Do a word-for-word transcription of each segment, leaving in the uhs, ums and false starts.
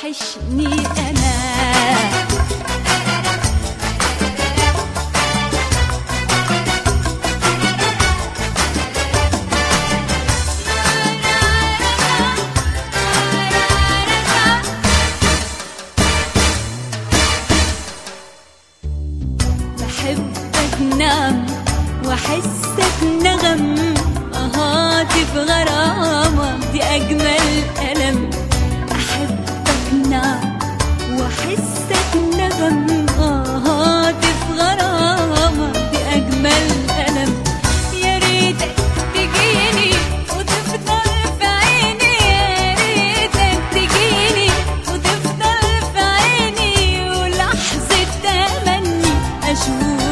توحشني أنا. بحبك نعم وأحسك نغم، أهاتف غرامة دي أجمل ألم. أحبك نعم وأحسك نغم، أهاتف غرامة دي أجمل ألم. يا ريتك تجيني وتفضل في عيني، يا ريتك تجيني وتفضل في عيني، ولحظة تمني أشوف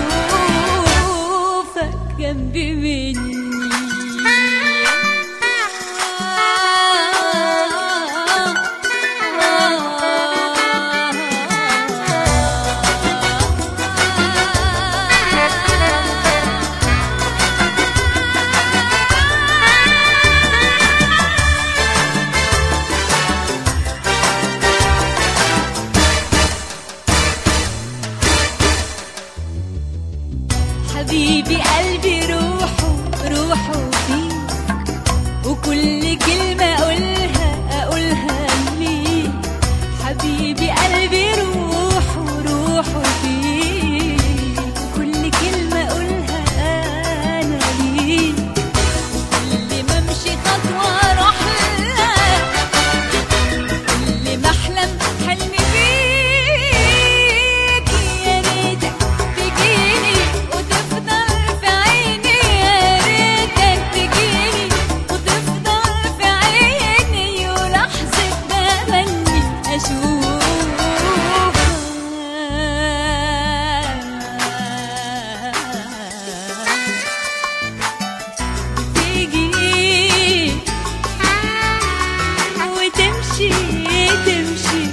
جنبي مني. حبيبي قلبي روحه روحه فيك، وكل كلمة أقولها أقولها ليك. حبيبي قلبي روحه روحه فيك، وكل كلمة أقولها أنا ليك. كل ما أمشي خطوة أروح لها، كل ما أحلم حلمي بيك. يا ريتك تجيني وتفضل في عيني، يا ريتك تجيني وتفضل في عيني، ولحظة تمني أشوفها. تيجي وتمشي تمشي،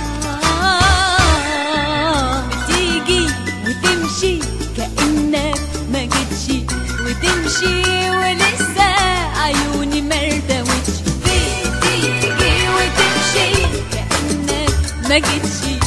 آه بتيجي وتمشي كأنك ما جيتش، وتمشي ولسه عيوني مرتوتش. بتيجي وتمشي كأنك ما جيتش،